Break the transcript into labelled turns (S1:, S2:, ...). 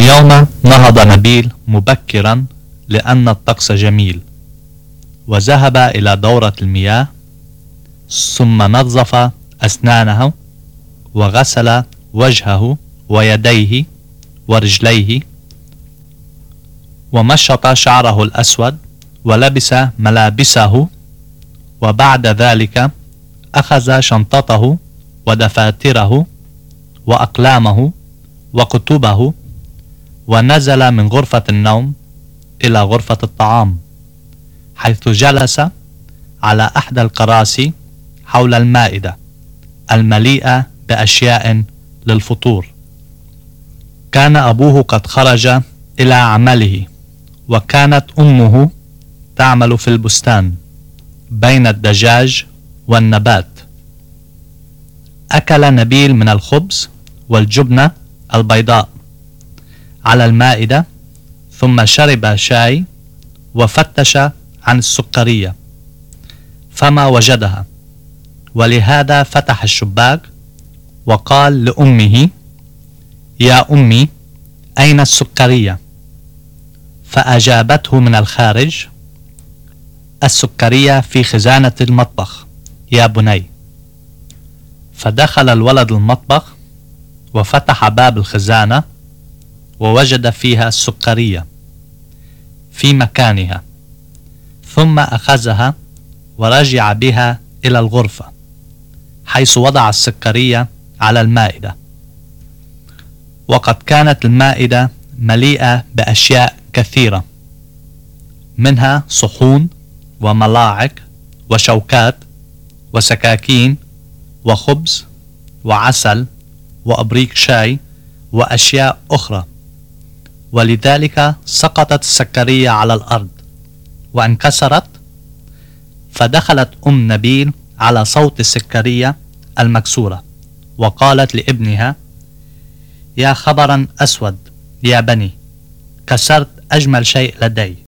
S1: يوما نهض نبيل مبكرا لأن الطقس جميل، وذهب إلى دورة المياه، ثم نظف أسنانه وغسل وجهه ويديه ورجليه، ومشط شعره الأسود ولبس ملابسه، وبعد ذلك أخذ شنطته ودفاتره وأقلامه وكتبه، ونزل من غرفة النوم إلى غرفة الطعام، حيث جلس على أحدى الكراسي حول المائدة المليئة بأشياء للفطور. كان أبوه قد خرج إلى عمله، وكانت أمه تعمل في البستان بين الدجاج والنبات. أكل نبيل من الخبز والجبنة البيضاء على المائدة، ثم شرب شاي وفتش عن السكرية فما وجدها، ولهذا فتح الشباك وقال لأمه: يا أمي، أين السكرية؟ فأجابته من الخارج: السكرية في خزانة المطبخ يا بني. فدخل الولد المطبخ وفتح باب الخزانة ووجد فيها السكرية في مكانها، ثم أخذها ورجع بها إلى الغرفة، حيث وضع السكرية على المائدة. وقد كانت المائدة مليئة بأشياء كثيرة، منها صحون وملاعق وشوكات وسكاكين وخبز وعسل وأبريق شاي وأشياء أخرى، ولذلك سقطت السكرية على الأرض وانكسرت. فدخلت أم نبيل على صوت السكرية المكسورة وقالت لابنها: يا خبرا أسود يا بني، كسرت أجمل شيء لدي.